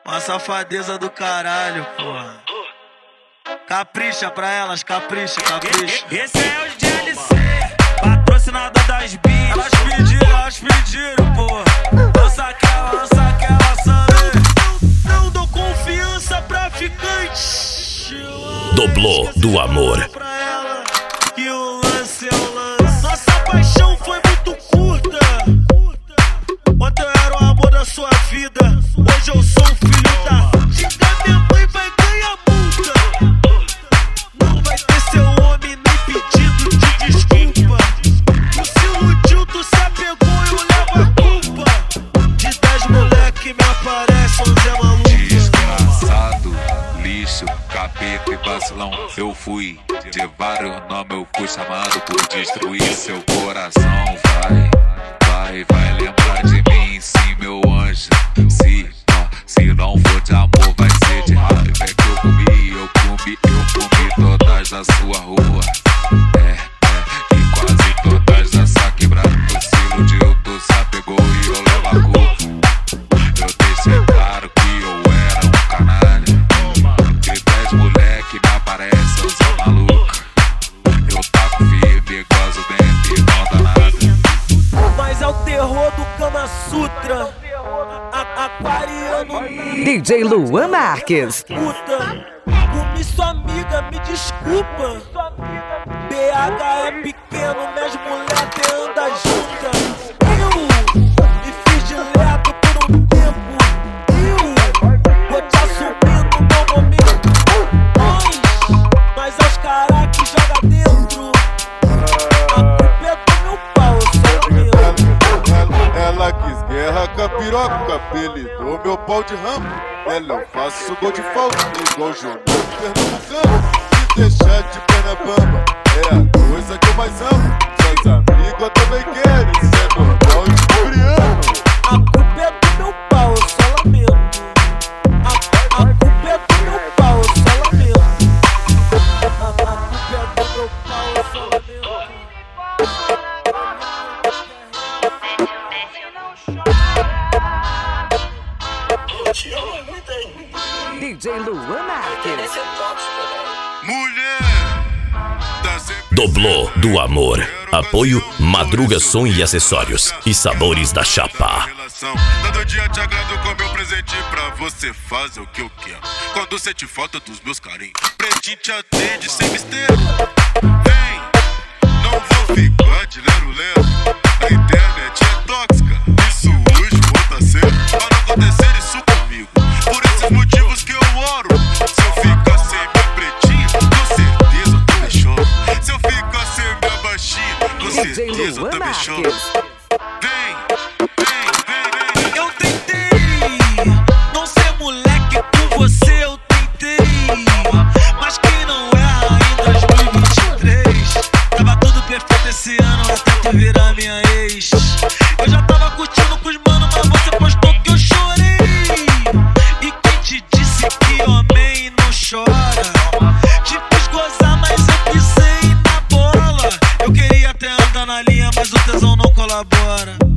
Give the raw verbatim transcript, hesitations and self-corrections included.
Uma safadeza do caralho, porra. Capricha pra elas, capricha, capricha. Esse é o D L C, patrocinador das bis. Elas pediram, elas pediram, porra. Lança aquela, lança aquela, sabe? Não, não dou confiança pra ficante. Doblô do amor. Pra ela que o lance é o lance. Nossa paixão foi muito curta. Ontem eu era o amor da sua vida, hoje eu sou o filho da diga. Minha mãe vai ganhar multa. Não vai ter seu homem nem pedido de desculpa. Tu se iludiu, tu se apegou e eu levo a culpa. De dez moleque me aparece um Zé maluco. Desgraçado, lixo, capeta e vacilão. Eu fui de vários nomes, eu fui chamado por destruir seu coração. Vai, vai, vai lembrar de mim, sim, meu anjo. Se, ó, se não for de amor, vai ser de raiva. É que eu comi, eu comi, eu comi todas da sua rua. É, é, e quase todas dessa quebrada. Tu se iludiu, tu se apegou e eu levo a culpa. Eu deixei claro que eu era um canalha. De dez moleque me aparece, eu sou maluca. Eu taco firme, gozo dentro e não dá nada. Mas é o terror do Kama Sutra. A aquariano. D J Luan Marques. Puta, comi sua amiga, me desculpa. B H é pequeno, minhas mulheres andam juntas. Eu me fiz dileto por um tempo. Eu vou te assumir no meu momento. Nós, mas é os caras que joga dentro. A culpa é do meu pau, eu sou meu. Ela quis guerra com a piroca, com apelidou meu pau de ramo. Ela eu faço gol de falta, igual João Pernambucano. Se deixar de perna bamba, é a coisa que eu mais amo. Suas amigas também querem, isso é normal e coreano. A culpa é do meu pau, eu só lamento. A, a culpa é do meu pau, eu só lamento. A, a culpa é do meu pau, eu só lamento. D J Luan Marques. Mulher Doblô do amor. Apoio Madruga Som e Acessórios e Sabores da Chapa. Todo dia te agrado com meu presente pra você fazer o que eu quero. Quando sente falta dos meus carinhos, pretinho te atende sem mistério. Vem, não vou ficar de lero-lero. A internet é tóxica, isso hoje volta a ser. Pra não acontecer isso comigo, por esses motivos que eu oro. Se eu ficar sem minha pretinha, com certeza eu também choro. Se eu ficar sem minha baixinha, com certeza eu também choro. Vem, vem, vem, vem. Eu tentei não ser moleque com você, eu tentei. Mas quem não erra em dois mil e vinte e três? Tava tudo perfeito esse ano até tu virar minha ex. Eu já tava curtindo com os mano, mas você postou que eu chorei. E quem te disse que homem não chora? Te fiz gozar, mas eu pisei na bola. Eu queria até andar na linha, mas o tesão não colabora.